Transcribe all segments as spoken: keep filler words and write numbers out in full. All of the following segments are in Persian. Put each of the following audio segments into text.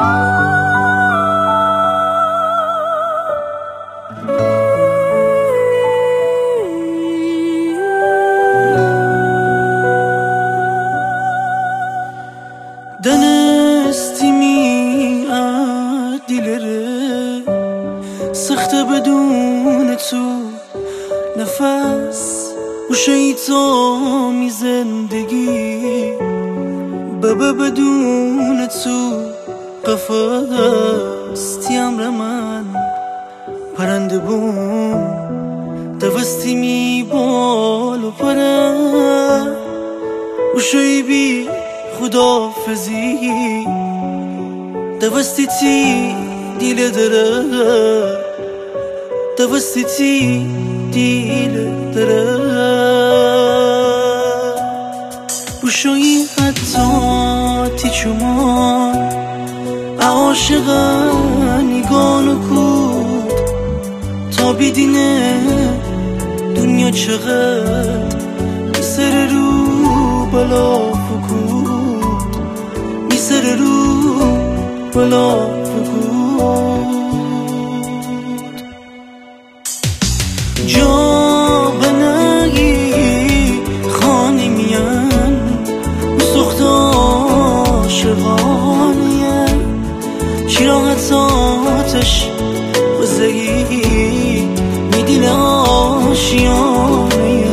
دنستیمی دیلره سخته بدون تو نفس و شیطانی زندگی بابا بدون تو قفص تیامر من پرنده بون دوستی می بال و پره و شیبی خدافزی دوستی تی دیل دره دوستی تی دیل دره بوشوی حتی تی چما عاشقا نگانو کود تا بیدینه دنیا چقدر سر رو بلا فکود سر رو بلا فکود جا بنگی خانه میان سخت عاشقانیه چراغت آتش بزگی میدیل آشیانه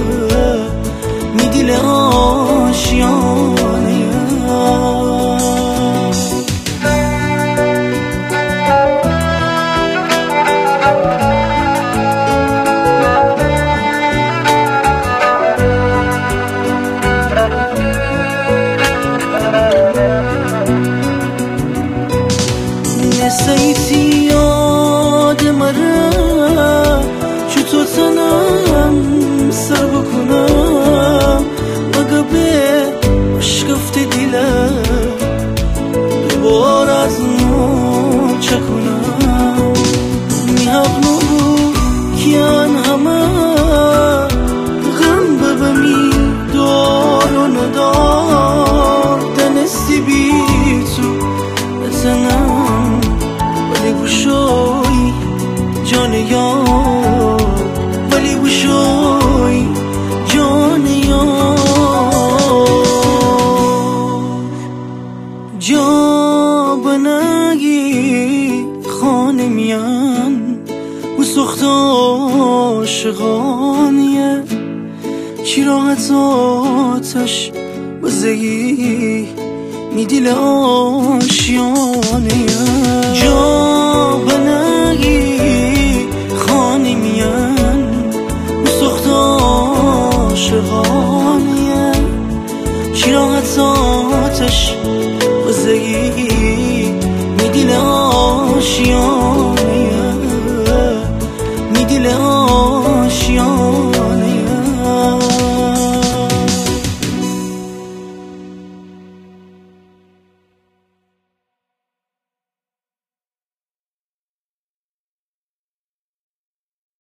میدیل آشیانه نسیتی یاد مره چطور تنم سر بکنم مگه به شکفت دیلم دوبار از نو چکنم میهبنو کیان همه غم ببمی دار و ندار دنستی بی تو بزنم ولی بوشوی جان یار ولی بوشوی جان یار جا بنگی خانه میان و سخت عاشقانیه چراغت آتش بزگی میدیل آشیانه جا بنگی خانه میان و سخت عاشقانیه چراغت آتش بزگی میدیل آشیانه